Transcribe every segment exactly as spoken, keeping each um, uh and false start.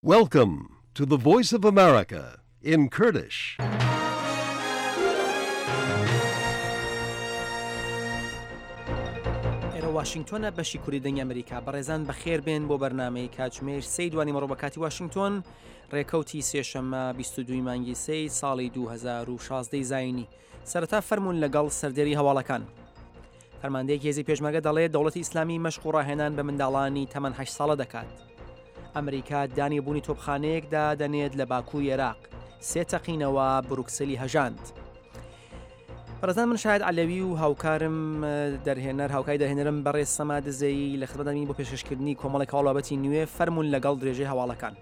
Welcome to the Voice of America in Kurdish. ئێرە واشنگتۆنە بەشی کوردی دەنگی ئەمریکا بەڕێزان بەخێر بێن بۆ بەرنامەی کاتژمێر سەی دوانی مەڕۆ بە کاتی واشنگتۆن ڕێکەوتی سێشەممە بیست و دوو مانگی سەی ساڵی دوو هەزار و شازدە زاینی سەرەتا فەرمونون لەگەڵ سەردێری هەواڵەکان. فەرماندەیەکی هێزی پێشمەرگە دەڵێت دەوڵەتی ئیسلامی مەشق و ڕاهێنان بە منداڵانی تەمەن هەشت ساڵە دەکات. ئەمریکا دانیبوونی تۆپخانەیەکدا دەنێت لە باکووری عێراق سێ تەقینەوە بروکسلی هەژاند. بەڕێزان من شاید عەلەوی و هاوکارم دەرهێنەر هاوکاری دەرهێنەرم بەڕێز سەما دزەیی لە خزمەتدانین بۆ پێشکەشکردنی کۆمەڵێک هەواڵبەتی نوێ فەرمونون لەگەڵ درێژەی هەواڵەکان.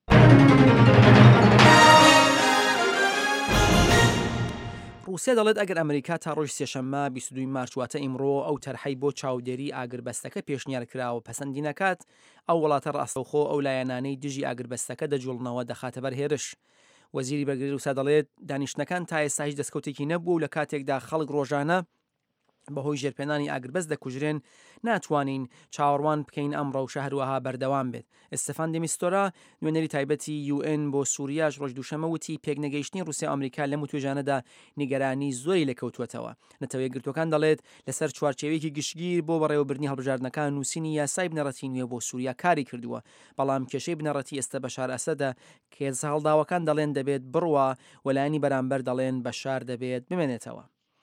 رووسیا دەڵێت ئەگەر ئەمریکا تا ڕۆژ سێشەممە بیست و دوو مارچ واتە ئیمڕۆ ئەو تەرحەی بۆ چاودێری ئاگربەستەکە پێشنیارکراوە پەسەندی نەکات، ئەو وڵاتە ڕاستەوخۆ ئەو لایەنانەی دژی ئاگربەستەکە دەجوڵنەوە دەخاتە بەر هێرش. وەزیری بەرگری رووسیا دەڵێت دانیشتەکان تا ئێستا هیچ دەستکەوتێکی نەبوو و لە کاتێکدا خەڵک ڕۆژانە بەهۆی ژێرپێنانی ئاگربەست دەکوژرێن ناتوانین چاوەڕوان بکەین ئەم ڕەوشە هەروەها بەردەوام بێت. ئستەفان دێمیستۆرا نوێنەری تایبەتی یو ئێن بۆ سووریاش ڕۆژ دووشەمە وتی پێکنەگەیشتنی رووسیا و ئەمریکا لەم توێژانەدا نیگەرانی زۆری لەکەوتوەتەوە. نەتەوەی گرتوەکان دەڵێت لەسەر چوارچێوەیەکی گشتگیر بۆ بەڕێوەبردننی هەڵبژاردنەکان نووسینی یاسای بنەڕەتی نوێ بۆ سووریا کاری کردووە، بەڵام کێشەی بنەڕەتی ئێستا بەشار ئەسەدە کە هێزە هەڵداوەکان دەڵێن دەبێت بڕوا وەلایانی بەرامبەر دەڵێن بەشار دەبێت بمێنێتەوە.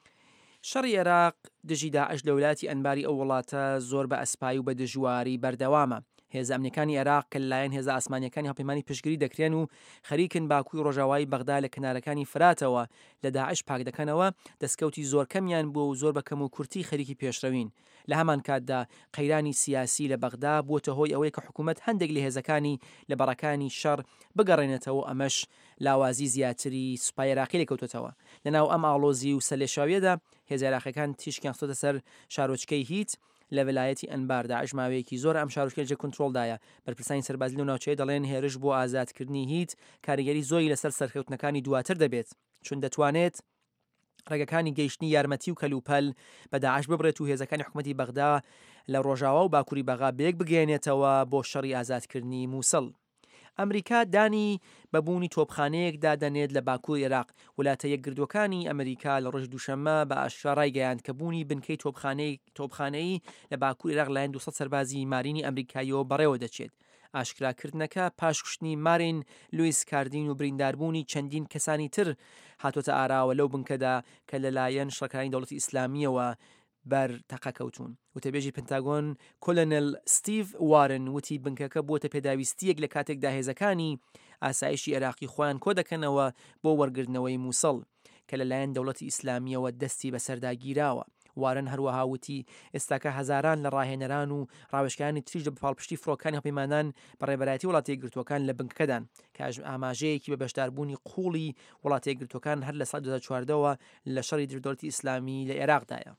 شەڕی عێراق دژی داعش لە ویلایەتی ئەنباری ئەو وڵاتە زۆر بە ئەسپایی و بە دژواری بەردەوامە. هێزە ئەمنیەکانی عێراق کە لەلایەن هێزە ئاسمانیەکانی هەڵپەیمانی پشتگیری دەکرێن و خەریکن باکووری ڕۆژاوایی بەغدا لە کنارەکانی فراتەوە لە داعش پاک دەکەنەوە، دەستکەوتی زۆر کەمیان بووە و زۆر بە کەم و کورتی خەریکی پێشڕەوین. لە هەمان کاتدا قەیرانی سیاسی لە بەغدا بووتە هۆی ئەوەی کە حکوومەت هەندێک لە هێزەکانی لە بەڕەکانی شەڕ بگەڕێنێتەوە، ئەمەش لاوازی زیاتری سوپای عێراقی لەکەوتێتەوە. لەناو ئەم ئاڵۆزی و سەرلێشاویەدا هێزە عێراقیەکان تیشکیان خستۆتە سەر شارۆچکەی هیت لە ویلایەتی ئەنبار. داعش ماوەیەکی زۆر ئەم شارۆچکە لەجێ کۆنتڕۆڵدایە. بەرپرسانی سەربازی لەو ناوچەیە دەڵێن هێرش بۆ ئازادکردنی هیت کاریگەری زۆری لەسەر سەرکەوتنەکانی دواتر دەبێت، چون دەتوانێت ڕێگەکانی گەیشتنی یارمەتی و کەلوپەل بە داعش ببڕێت و هێزەکانی حکومەتی بەغدا لە ڕۆژاوا و باکووری بەغا بێک بگەێنێتەوە بۆ شەڕی ئازادکردنی مووسڵ. ئەمریکا دانی بەبوونی تۆپخانەیەکدا دەنێت لە باکووری عێراق. وڵاتە یەکگردوەکانی ئەمریکا لە ڕۆژ دووشەممە بە ئاشکرا ڕایگەیاند کە بوونی بنکەی تۆپخانەی تۆپخانەیی لە باکووری عێراق لایەن دووسەد سەربازی مارینی ئەمریکاییەوە بەڕێوە دەچێت. ئاشکراکردنەکە پاش کوشتنی مارین لوئیس کاردین و برینداربوونی چەندین کەسانی تر هاتۆتە ئاراوە لەو بنکەدا کە لەلایەن شەڕەکانی دەوڵەتی ئیسلامیەوە بەر تەقە کەوتون. وتەبێژی پنتاگۆن کۆلۆنێل ستیڤ وارن وتی بنکەکە بووەتە پێداویستیەک لە کاتێکدا هێزەکانی ئاسایشی عێراقی خۆیان کۆ دەکەنەوە بۆ وەرگرتنەوەی مووسڵ کە لەلایەن دەوڵەتی ئیسلامیەوە دەستی بەسەرداگیراوە. وارن هەروەها وتی ئێستاکە هەزاران لە ڕاهێنەران و ڕاوێژکانی تریش لە بەپاڵپشتی فڕۆکانی هەڵپەیمانان بەڕێبەرایەتی وڵاتە یەکگرتووەکان لە بنکەکەدان کە ئاماژەیەکی بە بەشداربوونی قوڵی وڵاتە یەکگرتووەکان هەر لە ساڵ دوو هەزار و چواردەوە لە شەڕی دەوڵەتی ئیسلامی لە عێراقدایە.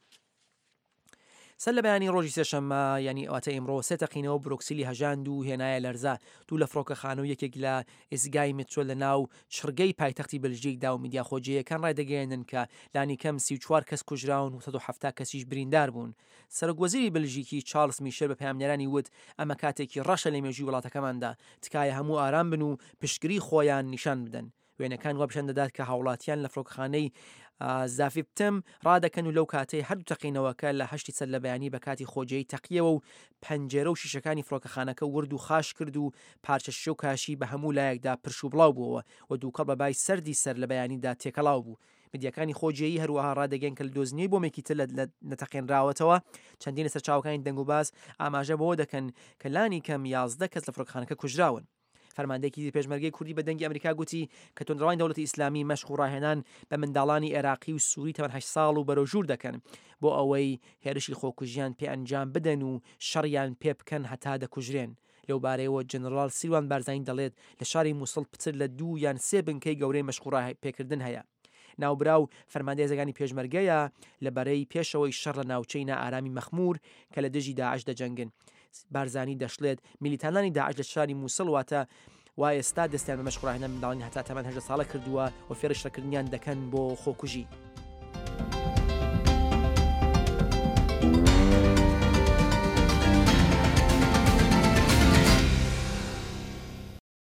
سەر لە بەیانی ڕۆژی سێشەممە ینی ئەواتە ئیمڕۆ سێ تەقینەوە بروکسلی هەژاند و هێنایە لەرزە دوو لە فڕۆکەخانە و یەکێک لە ئێزگای مترۆ لە ناو چڕگەی پایتەختی بەلژیکدا و میدیا خۆجیەکان ڕایدەگەیەنن کە لانی کەم سی و چوار کەس کوژراون و سەد و هەفتاد کەسیش بریندار بوون. سەرۆکوەزیری بەلژیکی چارلز میشێل بە پەیامنەرانی وت ئەمە کاتێکی ڕەشە لە مێژووی وڵاتەکەماندا، تکایە هەموو ئارام بن و پشتگیری خۆیان نیشان بدەن. وێنەکان وە پیشان دەدات کە هاوڵاتیان لە فڕۆکەخانەی زافیبتم ڕادەکەن و لەو کاتەی هەردوو تەقینەوەکە لە هەشتی سەر لە بەیانی بە کاتی خۆجەی تەقیەوە و پەنجێرە و شیشەکانی فڕۆکەخانەکە ورد و خاش کرد و پارچە شیشە و کاشی بە هەموو لایەکدا پرش و بڵاو بووەوە و دووکەڵ بە بای سەردی سەر لە بەیانیدا تێکەڵاو بوو. میدیاکانی خۆجیایی هەروەها ڕادەگەن کە لە دۆزنیی بۆ مێکی تر لە نەتەقێنراوەتەوە چەندین لەسەر چاوەکانی دەنگ و باز ئاماژە بەوە دەکەن کە لانی کەم یازدە کەس لە فڕۆکەخانەکە کوژراون. فەرماندەیەکی پێشمەرگەی کوردی بە دەنگی ئەمریکا گوتی کە تۆندڕەوانی دەوڵەتی ئیسلامی مەشق و ڕاهێنان بە منداڵانی عێراقی و سووری تەمەن هەشت ساڵ و بەرەوژوور دەکەن بۆ ئەوەی هێرشی خۆکوژیان پێ ئەنجام بدەن و شەڕیان پێ بکەن هەتا دەکوژرێن. لەو بارەیەوە جەنەڕال سیروان بارزانی دەڵێت لە شاری مووسڵ پتر لە دوو یان سێ بنکەی گەورەی مەشق و ڕاپێکردن هەیە. ناوبراو فەرماندەی هێزەکانی پێشمەرگەیە لەبەرەی پێشەوەی شەڕ لە ناوچەی نائارامی مەخمور کە لە دژی داعش دەجەنگن. بارزانی دەشڵێت میلیتانانی داعش لە شاری مووسڵ واتە و ئێستا دەستیان بە مەشق و ڕاهێنان منداڵانی هەتا تەمەن هەژدە ساڵە کردووە و فێرشڕەکردنیان دەکەن بۆ خۆکوژی.